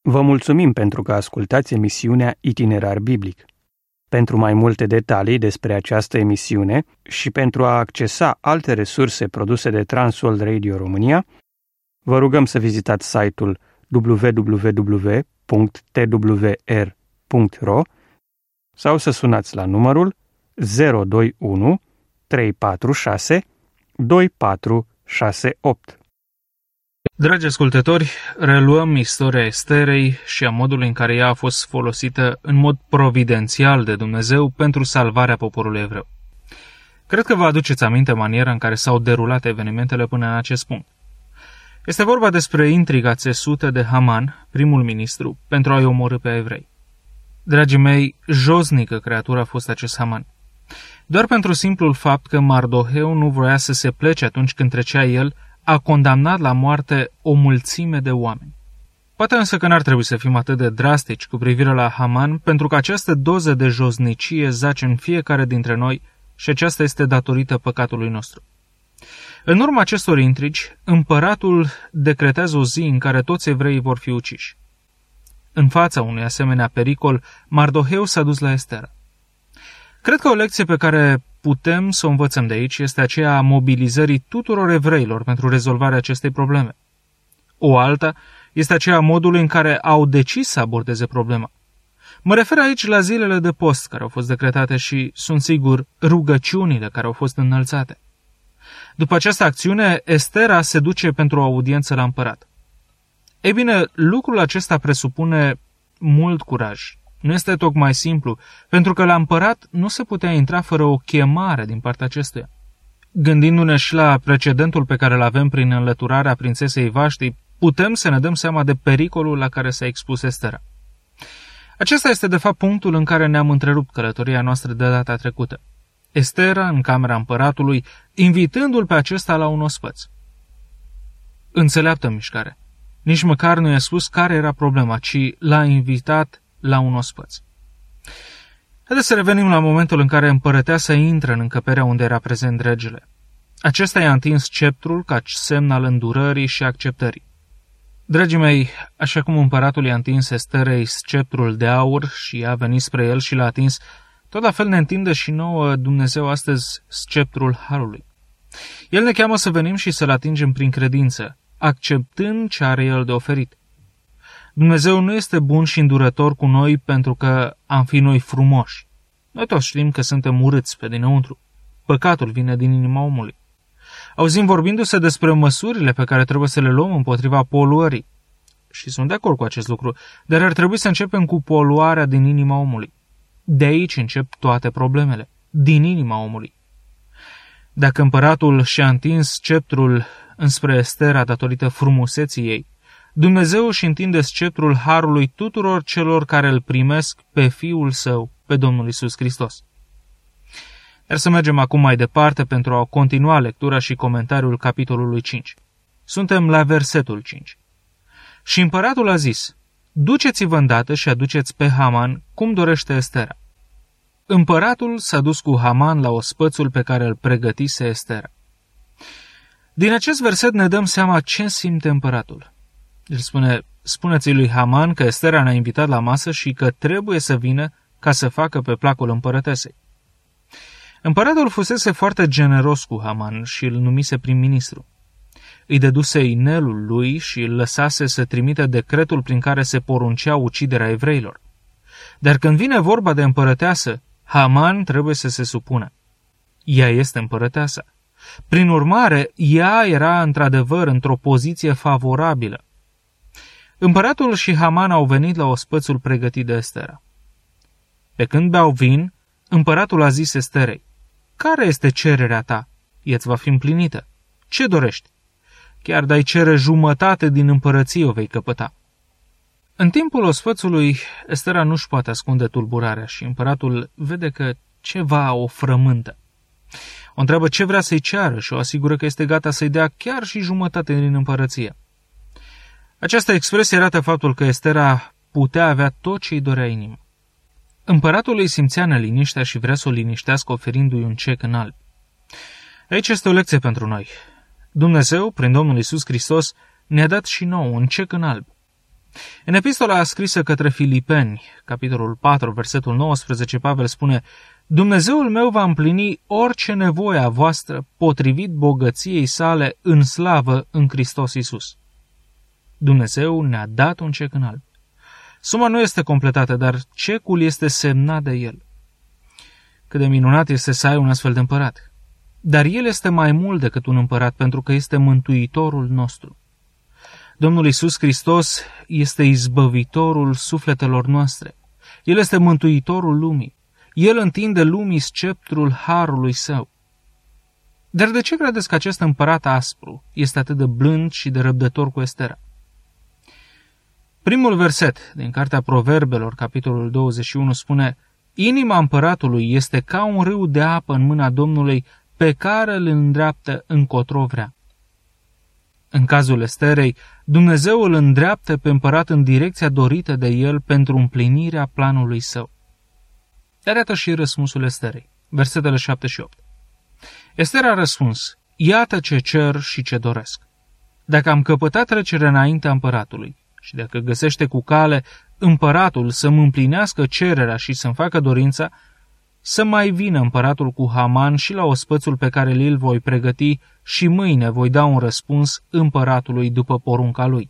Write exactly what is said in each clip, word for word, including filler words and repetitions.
Vă mulțumim pentru că ascultați emisiunea Itinerar Biblic. Pentru mai multe detalii despre această emisiune și pentru a accesa alte resurse produse de Transworld Radio România, vă rugăm să vizitați site-ul w w w punct t w r punct r o sau să sunați la numărul zero doi unu trei patru șase doi patru șase opt. Dragi ascultători, reluăm istoria Esterei și a modului în care ea a fost folosită în mod providențial de Dumnezeu pentru salvarea poporului evreu. Cred că vă aduceți aminte maniera în care s-au derulat evenimentele până în acest punct. Este vorba despre intriga țesută de Haman, primul ministru, pentru a-i omorî pe evrei. Dragii mei, josnică creatură a fost acest Haman. Doar pentru simplul fapt că Mardoheu nu vroia să se plece atunci când trecea el, a condamnat la moarte o mulțime de oameni. Poate însă că n-ar trebui să fim atât de drastici cu privire la Haman, pentru că această doză de josnicie zace în fiecare dintre noi și aceasta este datorită păcatului nostru. În urma acestor intrigi, împăratul decretează o zi în care toți evreii vor fi uciși. În fața unui asemenea pericol, Mardoheu s-a dus la Estera. Cred că o lecție pe care putem să o învățăm de aici este aceea a mobilizării tuturor evreilor pentru rezolvarea acestei probleme. O alta este aceea a modului în care au decis să abordeze problema. Mă refer aici la zilele de post care au fost decretate și, sunt sigur, rugăciunile care au fost înălțate. După această acțiune, Estera se duce pentru o audiență la împărat. Ei bine, lucrul acesta presupune mult curaj. Nu este tocmai simplu, pentru că la împărat nu se putea intra fără o chemare din partea acestuia. Gândindu-ne și la precedentul pe care îl avem prin înlăturarea prințesei Vaști, putem să ne dăm seama de pericolul la care s-a expus Estera. Acesta este de fapt punctul în care ne-am întrerupt călătoria noastră de data trecută. Estera în camera împăratului, invitându-l pe acesta la un ospăț. Înțeleaptă mișcare. Nici măcar nu i-a spus care era problema, ci l-a invitat la un ospăț. Haideți să revenim la momentul în care împărăteasa intră în încăperea unde era prezent regele. Acesta i-a întins sceptrul ca semn al îndurării și acceptării. Dragii mei, așa cum împăratul i-a întins Esterei sceptrul de aur și a venit spre el și l-a atins, tot la fel ne întinde și nouă Dumnezeu astăzi sceptrul harului. El ne cheamă să venim și să-l atingem prin credință, acceptând ce are el de oferit. Dumnezeu nu este bun și îndurător cu noi pentru că am fi noi frumoși. Noi toți știm că suntem urâți pe dinăuntru. Păcatul vine din inima omului. Auzim vorbindu-se despre măsurile pe care trebuie să le luăm împotriva poluării. Și sunt de acord cu acest lucru, dar ar trebui să începem cu poluarea din inima omului. De aici încep toate problemele, din inima omului. Dacă împăratul și-a întins sceptrul înspre Estera datorită frumuseții ei, Dumnezeu își întinde sceptrul harului tuturor celor care îl primesc pe Fiul Său, pe Domnul Iisus Hristos. Iar să mergem acum mai departe pentru a continua lectura și comentariul capitolului cinci. Suntem la versetul cinci. Și împăratul a zis: duceți-vă îndată și aduceți pe Haman cum dorește Estera. Împăratul s-a dus cu Haman la ospățul pe care îl pregătise Estera. Din acest verset ne dăm seama ce simte împăratul. El spune: spuneți-i lui Haman că Estera ne-a invitat la masă și că trebuie să vină ca să facă pe placul împărătesei. Împăratul fusese foarte generos cu Haman și îl numise prim-ministru. Îi dăduse inelul lui și îl lăsase să trimită decretul prin care se poruncea uciderea evreilor. Dar când vine vorba de împărăteasă, Haman trebuie să se supună. Ea este împărăteasa. Prin urmare, ea era într-adevăr într-o poziție favorabilă. Împăratul și Haman au venit la ospățul pregătit de Estera. Pe când beau vin, împăratul a zis Esterei: care este cererea ta? Ea-ți va fi împlinită. Ce dorești? Chiar de-ai cere jumătate din împărăție o vei căpăta. În timpul ospățului, Estera nu-și poate ascunde tulburarea și împăratul vede că ceva o frământă. O întreabă ce vrea să-i ceară și o asigură că este gata să-i dea chiar și jumătate din împărăție. Această expresie arată faptul că Estera putea avea tot ce îi dorea inima. Împăratul îi simțea neliniștea și vrea să o liniștească oferindu-i un cec în alb. Aici este o lecție pentru noi. Dumnezeu, prin Domnul Iisus Hristos, ne-a dat și nouă un cec în alb. În epistola scrisă către Filipeni, capitolul patru, versetul nouăsprezece, Pavel spune: Dumnezeul meu va împlini orice nevoie a voastră potrivit bogăției sale în slavă în Hristos Iisus. Dumnezeu ne-a dat un cec în alb. Suma nu este completată, dar cecul este semnat de El. Cât de minunat este să ai un astfel de împărat. Dar El este mai mult decât un împărat, pentru că este Mântuitorul nostru. Domnul Iisus Hristos este izbăvitorul sufletelor noastre. El este Mântuitorul lumii. El întinde lumii sceptrul harului său. Dar de ce credeți că acest împărat aspru este atât de blând și de răbdător cu Estera? Primul verset din Cartea Proverbelor, capitolul douăzeci și unu, spune: Inima împăratului este ca un râu de apă în mâna Domnului, pe care îl îndreaptă încotro vrea. În cazul Esterei, Dumnezeu îl îndreaptă pe împărat în direcția dorită de el pentru împlinirea planului său. Dar iată și răspunsul Esterei, versetele șapte și opt. Ester a răspuns: Iată ce cer și ce doresc. Dacă am căpătat trecerea înaintea împăratului și dacă găsește cu cale împăratul să-mi împlinească cererea și să-mi facă dorința, să mai vină împăratul cu Haman și la ospățul pe care îl voi pregăti și mâine voi da un răspuns împăratului după porunca lui.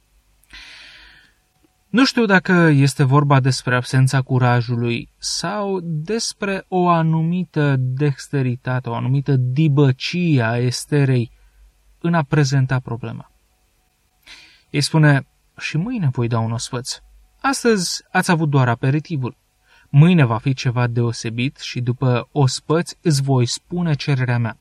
Nu știu dacă este vorba despre absența curajului sau despre o anumită dexteritate, o anumită dibăcie a Esterei în a prezenta problema. Ei spune: și mâine voi da un ospăț. Astăzi ați avut doar aperitivul. Mâine va fi ceva deosebit și după ospăț îți voi spune cererea mea.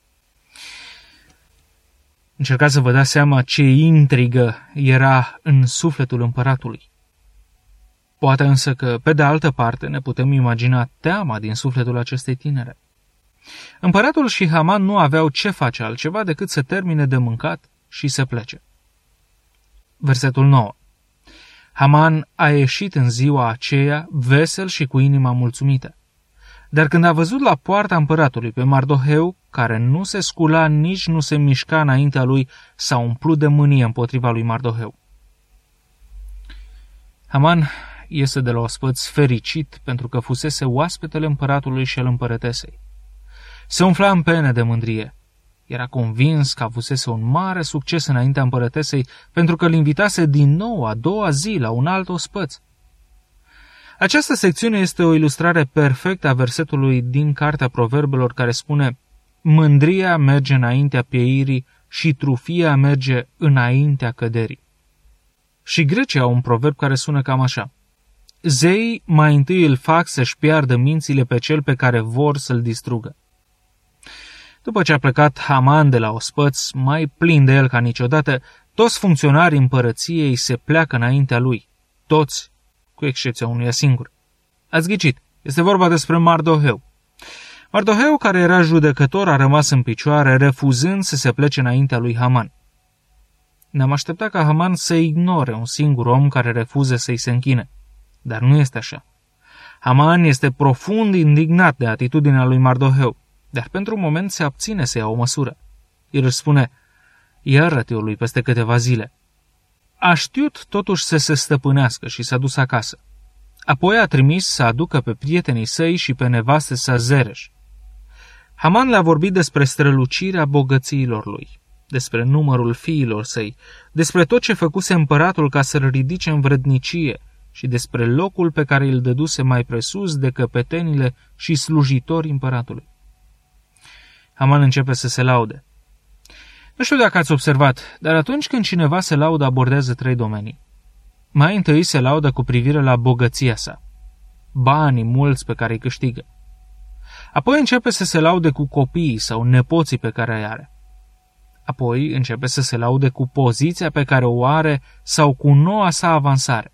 Încercați să vă dați seama ce intrigă era în sufletul împăratului. Poate însă că, pe de altă parte, ne putem imagina teama din sufletul acestei tinere. Împăratul și Haman nu aveau ce face altceva decât să termine de mâncat și să plece. Versetul nouă. Haman a ieșit în ziua aceea vesel și cu inima mulțumită. Dar când a văzut la poarta împăratului pe Mardoheu, care nu se scula, nici nu se mișca înaintea lui, s-a umplut de mânie împotriva lui Mardoheu. Haman iese de la ospăț fericit pentru că fusese oaspetele împăratului și al împărătesei. Se umfla în pene de mândrie. Era convins că avusese un mare succes înaintea împărătesei pentru că îl invitase din nou a doua zi la un alt ospăț. Această secțiune este o ilustrare perfectă a versetului din Cartea Proverbelor care spune: mândria merge înaintea pieirii și trufia merge înaintea căderii. Și grecii au un proverb care sună cam așa: zeii mai întâi îl fac să-și piardă mințile pe cel pe care vor să-l distrugă. După ce a plecat Haman de la ospăț, mai plin de el ca niciodată, toți funcționarii împărăției se pleacă înaintea lui. Toți, cu excepția unuia singur. Ați ghicit, este vorba despre Mardoheu. Mardoheu, care era judecător, a rămas în picioare, refuzând să se plece înaintea lui Haman. Ne-am așteptat ca Haman să ignore un singur om care refuză să-i se închine. Dar nu este așa. Haman este profund indignat de atitudinea lui Mardoheu, dar pentru un moment se abține să ia o măsură. El își spune: iară-te-o lui peste câteva zile. A știut totuși să se stăpânească și s-a dus acasă. Apoi a trimis să aducă pe prietenii săi și pe nevaste sa Zereș. Haman le-a vorbit despre strălucirea bogățiilor lui, despre numărul fiilor săi, despre tot ce făcuse împăratul ca să-l ridice în vrednicie și despre locul pe care îl dăduse mai presus de căpetenile și slujitorii împăratului. Haman începe să se laude. Nu știu dacă ați observat, dar atunci când cineva se laudă, abordează trei domenii. Mai întâi se laudă cu privire la bogăția sa, banii mulți pe care îi câștigă. Apoi începe să se laude cu copiii sau nepoții pe care îi are. Apoi începe să se laude cu poziția pe care o are sau cu noua sa avansare.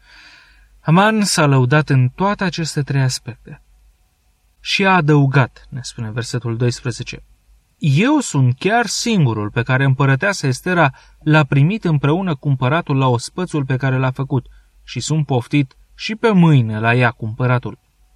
Haman s-a lăudat în toate aceste trei aspecte. Și a adăugat, ne spune versetul doisprezece, eu sunt chiar singurul pe care împărăteasa Estera l-a primit împreună cu împăratul la ospățul pe care l-a făcut și sunt poftit și pe mâine la ea cu împăratul.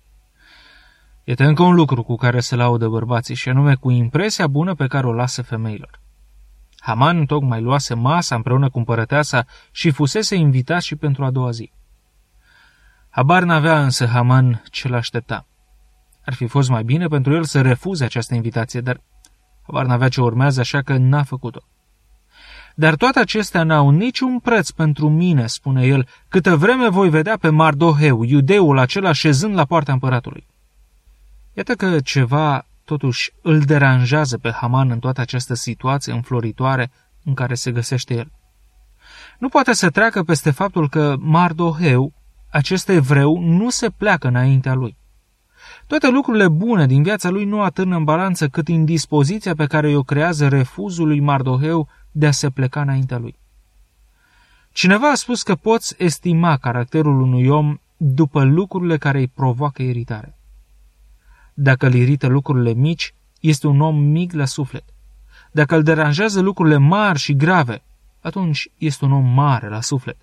Este încă un lucru cu care se laudă bărbații și anume cu impresia bună pe care o lasă femeilor. Haman tocmai luase masa împreună cu împărăteasa și fusese invitat și pentru a doua zi. Habar n-avea însă Haman ce l-aștepta. Ar fi fost mai bine pentru el să refuze această invitație, dar habar n-avea ce urmează, așa că n-a făcut-o. Dar toate acestea n-au niciun preț pentru mine, spune el, câtă vreme voi vedea pe Mardoheu, iudeul acela, șezând la poarta împăratului. Iată că ceva totuși îl deranjează pe Haman în toată această situație înfloritoare în care se găsește el. Nu poate să treacă peste faptul că Mardoheu, acest evreu, nu se pleacă înaintea lui. Toate lucrurile bune din viața lui nu atârnă în balanță cât indispoziția pe care o creează refuzul lui Mardoheu de a se pleca înaintea lui. Cineva a spus că poți estima caracterul unui om după lucrurile care îi provoacă iritare. Dacă îl irită lucrurile mici, este un om mic la suflet. Dacă îl deranjează lucrurile mari și grave, atunci este un om mare la suflet.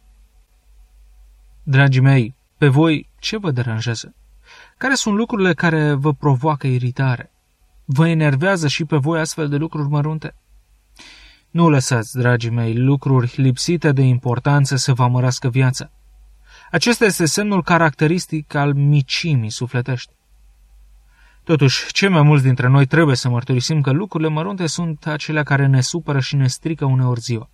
Dragii mei, pe voi ce vă deranjează? Care sunt lucrurile care vă provoacă iritare? Vă enervează și pe voi astfel de lucruri mărunte? Nu lăsați, dragii mei, lucruri lipsite de importanță să vă amărască viața. Acesta este semnul caracteristic al micimii sufletești. Totuși, cei mai mulți dintre noi trebuie să mărturisim că lucrurile mărunte sunt acelea care ne supără și ne strică uneori ziua.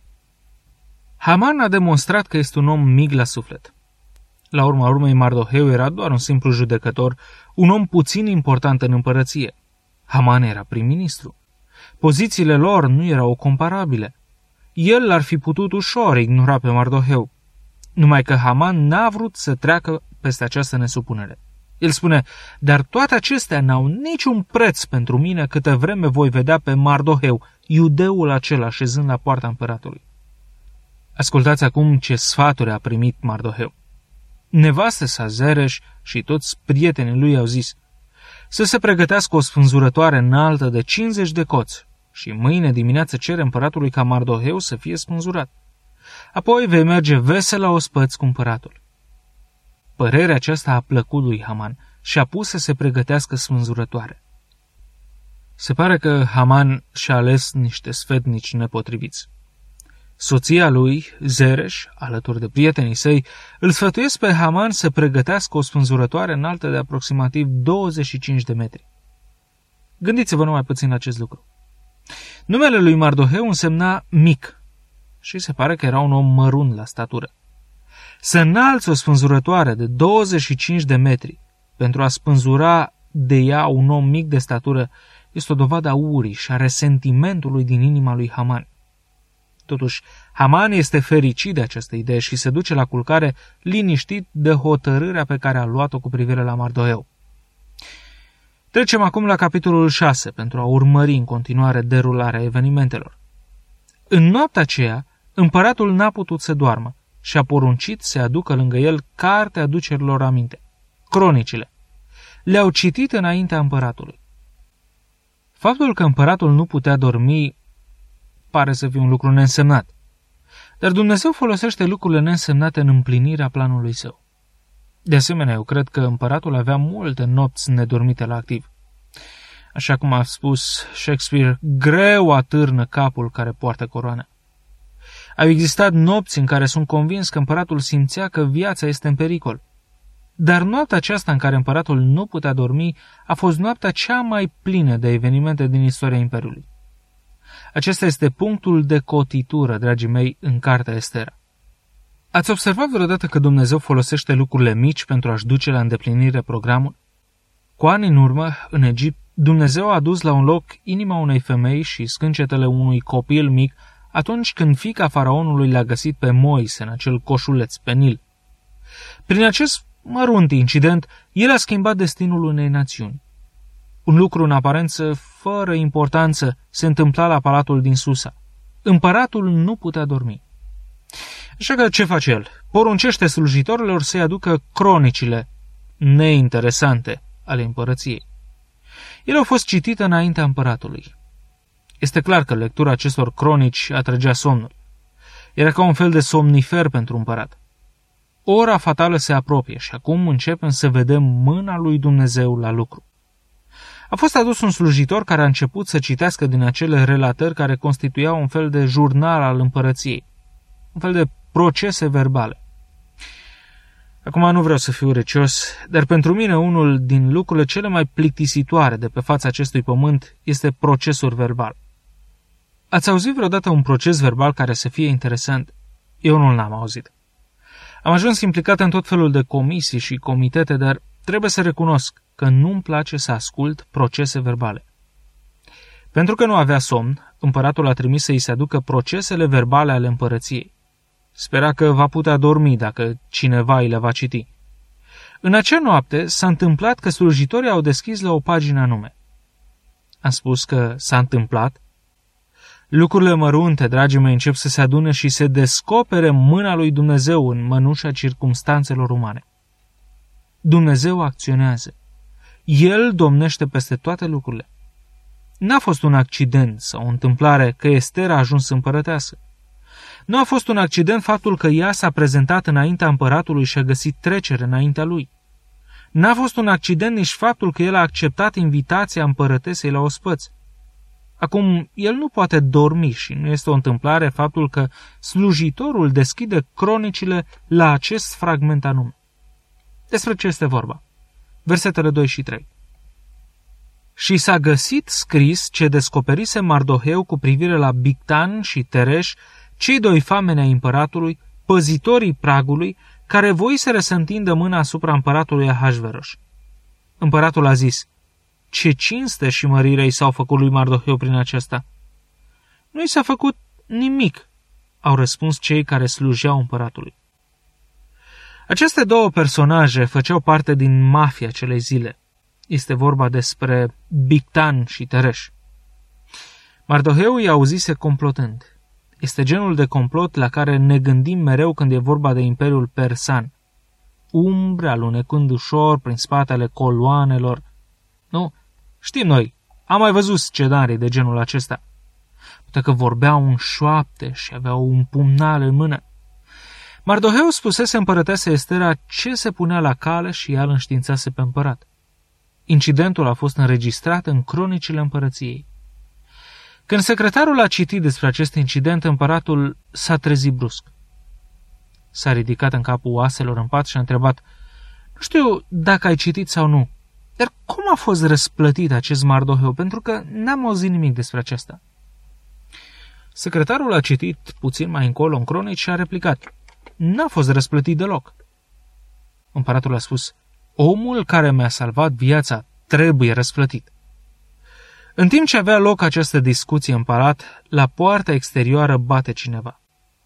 Haman a demonstrat că este un om mic la suflet. La urma urmei, Mardoheu era doar un simplu judecător, un om puțin important în împărăție. Haman era prim-ministru. Pozițiile lor nu erau comparabile. El l-ar fi putut ușor ignora pe Mardoheu, numai că Haman n-a vrut să treacă peste această nesupunere. El spune, dar toate acestea n-au niciun preț pentru mine câtă vreme voi vedea pe Mardoheu, iudeul acela, șezând la poarta împăratului. Ascultați acum ce sfaturi a primit Mardoheu. Nevastă sa Zereș și toți prietenii lui au zis să se pregătească o spânzurătoare înaltă de cincizeci de coți și mâine dimineață cere împăratului ca Mardoheu să fie spânzurat. Apoi vei merge vesel la ospăți cu împăratul. Părerea aceasta a plăcut lui Haman și a pus să se pregătească spânzurătoare. Se pare că Haman și-a ales niște sfetnici nepotriviți. Soția lui, Zereș, alături de prietenii săi, îl sfătuiesc pe Haman să pregătească o spânzurătoare înaltă de aproximativ douăzeci și cinci de metri. Gândiți-vă numai puțin la acest lucru. Numele lui Mardoheu însemna mic și se pare că era un om mărunt la statură. Să înalți o spânzurătoare de douăzeci și cinci de metri pentru a spânzura de ea un om mic de statură este o dovadă a urii și a resentimentului din inima lui Haman. Totuși, Haman este fericit de această idee și se duce la culcare liniștit de hotărârea pe care a luat-o cu privire la Mardoheu. Trecem acum la capitolul șase pentru a urmări în continuare derularea evenimentelor. În noaptea aceea, împăratul n-a putut să doarmă și a poruncit să aducă lângă el cartea aducerilor aminte, cronicile. Le-au citit înaintea împăratului. Faptul că împăratul nu putea dormi pare să fie un lucru neînsemnat. Dar Dumnezeu folosește lucrurile neînsemnate în împlinirea planului său. De asemenea, eu cred că împăratul avea multe nopți nedormite la activ. Așa cum a spus Shakespeare, greu atârnă capul care poartă coroana. Au existat nopți în care sunt convins că împăratul simțea că viața este în pericol. Dar noaptea aceasta în care împăratul nu putea dormi a fost noaptea cea mai plină de evenimente din istoria Imperiului. Acesta este punctul de cotitură, dragii mei, în cartea Estera. Ați observat vreodată că Dumnezeu folosește lucrurile mici pentru a-și duce la îndeplinire programul? Cu ani în urmă, în Egipt, Dumnezeu a dus la un loc inima unei femei și scâncetele unui copil mic atunci când fiica faraonului l-a găsit pe Moise în acel coșuleț pe Nil. Prin acest mărunt incident, el a schimbat destinul unei națiuni. Un lucru în aparență fără importanță se întâmpla la palatul din Susa. Împăratul nu putea dormi. Așa că ce face el? Poruncește slujitorilor să-i aducă cronicile neinteresante ale împărăției. Ele au fost citite înaintea împăratului. Este clar că lectura acestor cronici atrăgea somnul. Era ca un fel de somnifer pentru împărat. Ora fatală se apropie și acum începem să vedem mâna lui Dumnezeu la lucru. A fost adus un slujitor care a început să citească din acele relatări care constituiau un fel de jurnal al împărăției, un fel de procese verbale. Acum nu vreau să fiu recios, dar pentru mine unul din lucrurile cele mai plictisitoare de pe fața acestui pământ este procesul verbal. Ați auzit vreodată un proces verbal care să fie interesant? Eu nu l-am auzit. Am ajuns implicat în tot felul de comisii și comitete, dar trebuie să recunosc că nu-mi place să ascult procese verbale. Pentru că nu avea somn, împăratul a trimis să-i se aducă procesele verbale ale împărăției. Spera că va putea dormi dacă cineva îi le va citi. În acea noapte s-a întâmplat că slujitorii au deschis la o pagină anume. Am spus că s-a întâmplat. Lucrurile mărunte, dragii mei, încep să se adune și se descopere mâna lui Dumnezeu în mănușa circumstanțelor umane. Dumnezeu acționează. El domnește peste toate lucrurile. N-a fost un accident sau o întâmplare că Ester a ajuns împărăteasă. Nu a fost un accident faptul că ea s-a prezentat înaintea împăratului și a găsit trecere înaintea lui. N-a fost un accident nici faptul că el a acceptat invitația împărătesei la ospăți. Acum, el nu poate dormi și nu este o întâmplare faptul că slujitorul deschide cronicile la acest fragment anume. Despre ce este vorba? Versetele doi și trei. Și s-a găsit scris ce descoperise Mardoheu cu privire la Bigtan și Tereș, cei doi fameni ai împăratului, păzitorii pragului, care voiseră să întindă mâna asupra împăratului Ahasveros. Împăratul a zis: ce cinste și mărire i s-au făcut lui Mardoheu prin aceasta? Nu i s-a făcut nimic, au răspuns cei care slujeau împăratului. Aceste două personaje făceau parte din mafia acelei zile. Este vorba despre Bigtan și Tereș. Mardoheu i-a auzise complotând. Este genul de complot la care ne gândim mereu când e vorba de Imperiul Persan. Umbre alunecând ușor prin spatele coloanelor. Nu, știm noi, am mai văzut scenarii de genul acesta. Poate că vorbeau în șoapte și aveau un pumnal în mână. Mardoheu spusese împărăteasă Estera ce se punea la cale și ea îl înștiințase pe împărat. Incidentul a fost înregistrat în cronicile împărăției. Când secretarul a citit despre acest incident, împăratul s-a trezit brusc. S-a ridicat în capul oaselor în pat și a întrebat: nu știu dacă ai citit sau nu, dar cum a fost răsplătit acest Mardoheu, pentru că n-am auzit nimic despre aceasta. Secretarul a citit puțin mai încolo în cronici și a replicat: n-a fost răsplătit deloc. Împăratul a spus: omul care mi-a salvat viața trebuie răsplătit. În timp ce avea loc această discuție în palat, la poarta exterioară bate cineva.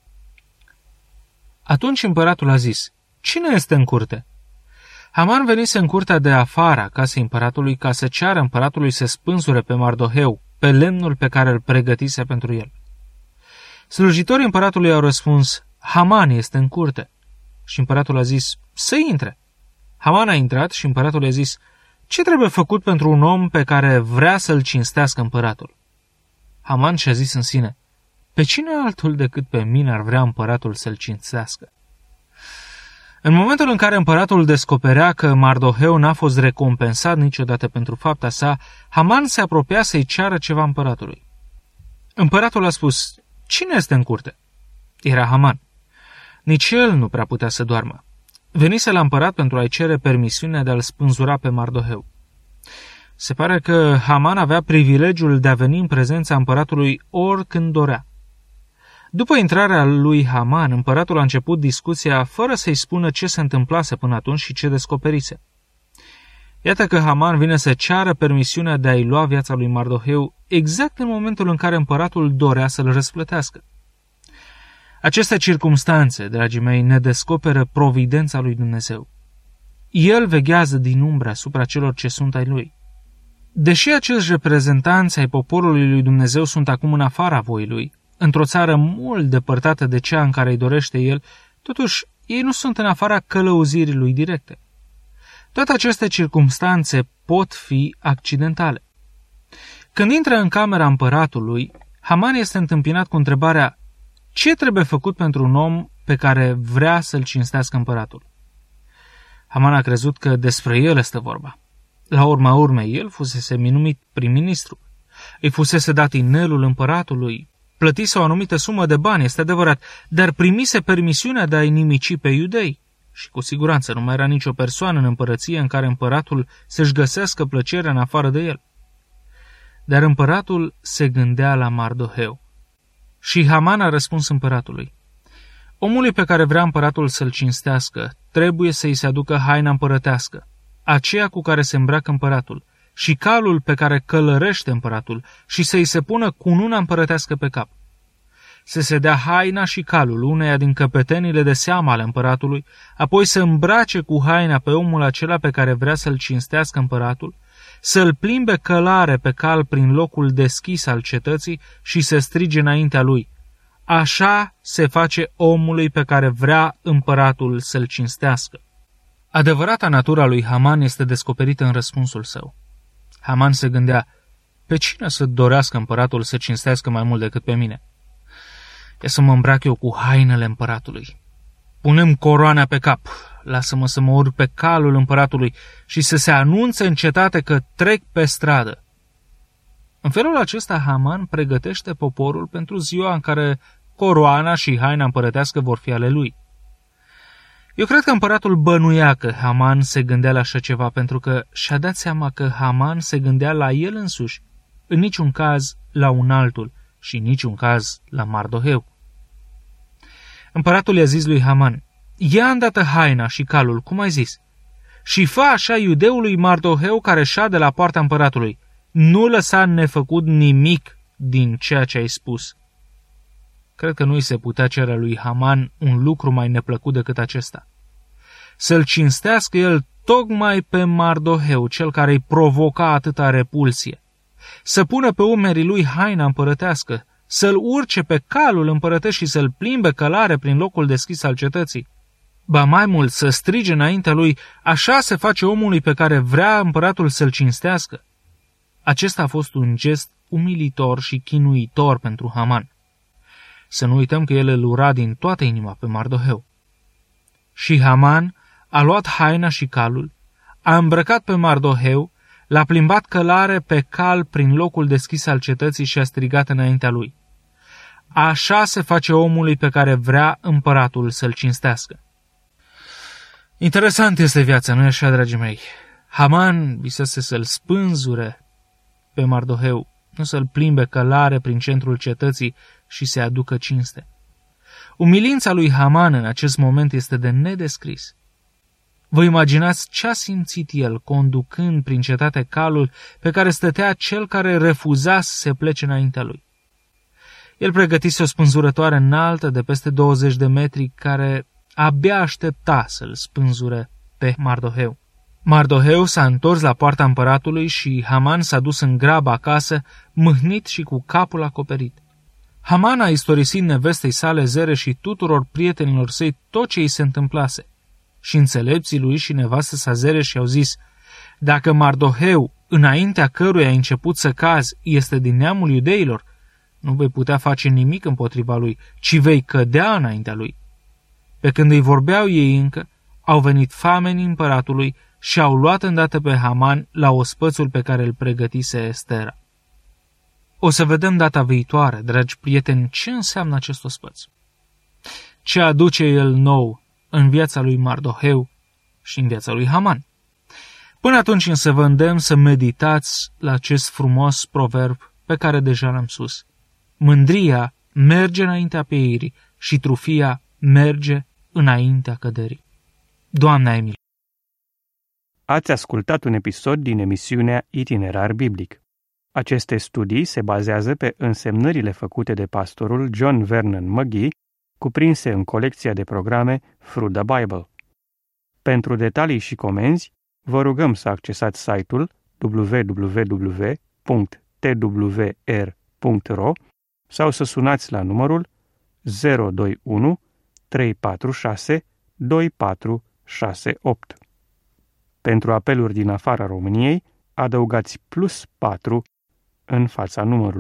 Atunci împăratul a zis: cine este în curte? Haman venise în curtea de afară a casei împăratului ca să ceară împăratului să spânzure pe Mardoheu pe lemnul pe care îl pregătise pentru el. Slujitorii împăratului au răspuns: Haman este în curte. Și împăratul a zis: să intre. Haman a intrat și împăratul i-a zis: ce trebuie făcut pentru un om pe care vrea să-l cinstească împăratul? Haman și-a zis în sine: pe cine altul decât pe mine ar vrea împăratul să-l cinstească? În momentul în care împăratul descoperea că Mardoheu n-a fost recompensat niciodată pentru fapta sa, Haman se apropia să-i ceară ceva împăratului. Împăratul a spus: cine este în curte? Era Haman. Nici el nu prea putea să doarmă. Venise la împărat pentru a-i cere permisiunea de a-l spânzura pe Mardoheu. Se pare că Haman avea privilegiul de a veni în prezența împăratului oricând dorea. După intrarea lui Haman, împăratul a început discuția fără să-i spună ce se întâmplase până atunci și ce descoperise. Iată că Haman vine să ceară permisiunea de a-i lua viața lui Mardoheu exact în momentul în care împăratul dorea să-l răsplătească. Aceste circumstanțe, dragii mei, ne descoperă providența lui Dumnezeu. El veghează din umbră asupra celor ce sunt ai lui. Deși acești reprezentanți ai poporului lui Dumnezeu sunt acum în afara voii lui, într-o țară mult depărtată de cea în care îi dorește el, totuși ei nu sunt în afara călăuzirii lui directe. Toate aceste circumstanțe pot fi accidentale. Când intră în camera împăratului, Haman este întâmpinat cu întrebarea: ce trebuie făcut pentru un om pe care vrea să-l cinstească împăratul? Haman a crezut că despre el este vorba. La urma urmei, el fusese minumit prim-ministru. Îi fusese dat inelul împăratului, plătise o anumită sumă de bani, este adevărat, dar primise permisiunea de a-i nimici pe iudei. Și cu siguranță nu mai era nicio persoană în împărăție în care împăratul să-și găsească plăcerea în afară de el. Dar împăratul se gândea la Mardoheu. Și Haman a răspuns împăratului: omului pe care vrea împăratul să-l cinstească, trebuie să-i se aducă haina împărătească, aceea cu care se îmbracă împăratul, și calul pe care călărește împăratul, și să-i se pună cununa împărătească pe cap. Să se dea haina și calul uneia din căpetenile de seamă ale împăratului, apoi să îmbrace cu haina pe omul acela pe care vrea să-l cinstească împăratul, să-l plimbe călare pe cal prin locul deschis al cetății și să strige înaintea lui: așa se face omului pe care vrea împăratul să-l cinstească. Adevărata natura lui Haman este descoperită în răspunsul său. Haman se gândea: pe cine să dorească împăratul să cinstească mai mult decât pe mine? E să mă îmbrac eu cu hainele împăratului. Punem coroana pe cap, lasă-mă să mă urc pe calul împăratului și să se anunțe în cetate că trec pe stradă. În felul acesta Haman pregătește poporul pentru ziua în care coroana și haina împărătească vor fi ale lui. Eu cred că împăratul bănuia că Haman se gândea la așa ceva, pentru că și-a dat seama că Haman se gândea la el însuși, în niciun caz la un altul și în niciun caz la Mardoheu. Împăratul i-a zis lui Haman: ia îndată haina și calul, cum ai zis, și fă așa iudeului Mardoheu care șade la poarta împăratului. Nu lăsa nefăcut nimic din ceea ce ai spus. Cred că nu-i se putea cere lui Haman un lucru mai neplăcut decât acesta: să-l cinstească el tocmai pe Mardoheu, cel care îi provoca atâta repulsie, să pună pe umerii lui haina împărătească, să-l urce pe calul împărătesc și să-l plimbe călare prin locul deschis al cetății. Ba mai mult, să strige înaintea lui: așa se face omului pe care vrea împăratul să-l cinstească. Acesta a fost un gest umilitor și chinuitor pentru Haman. Să nu uităm că el îl ura din toată inima pe Mardoheu. Și Haman a luat haina și calul, a îmbrăcat pe Mardoheu, l-a plimbat călare pe cal prin locul deschis al cetății și a strigat înaintea lui: așa se face omului pe care vrea împăratul să-l cinstească. Interesant este viața, nu-i așa, dragii mei? Haman visase să-l spânzure pe Mardoheu, nu să-l plimbe călare prin centrul cetății și să aducă cinste. Umilința lui Haman în acest moment este de nedescris. Vă imaginați ce a simțit el conducând prin cetate calul pe care stătea cel care refuza să se plece înaintea lui. El pregătise o spânzurătoare înaltă de peste douăzeci de metri care abia aștepta să-l spânzure pe Mardoheu. Mardoheu s-a întors la poarta împăratului și Haman s-a dus în grabă acasă, mâhnit și cu capul acoperit. Haman a istorisit nevestei sale Zere și tuturor prietenilor săi tot ce îi se întâmplase. Și înțelepții lui și nevastă sa Zere și-au zis: dacă Mardoheu, înaintea căruia ai început să cazi, este din neamul iudeilor, nu vei putea face nimic împotriva lui, ci vei cădea înaintea lui. Pe când îi vorbeau ei încă, au venit famenii împăratului și au luat îndată pe Haman la ospățul pe care îl pregătise Estera. O să vedem data viitoare, dragi prieteni, ce înseamnă acest ospăț. Ce aduce el nou în viața lui Mardoheu și în viața lui Haman. Până atunci însă vă îndemn să meditați la acest frumos proverb pe care deja l-am spus. Mândria merge înaintea pieirii și trufia merge înaintea căderii. Doamne ai milă! Ați ascultat un episod din emisiunea Itinerar Biblic. Aceste studii se bazează pe însemnările făcute de pastorul John Vernon McGee, cuprinse în colecția de programe Through the Bible. Pentru detalii și comenzi, vă rugăm să accesați site-ul w w w punct t w r punct r o sau să sunați la numărul zero doi unu trei patru șase doi patru șase opt. Pentru apeluri din afara României, adăugați plus patru în fața numărului.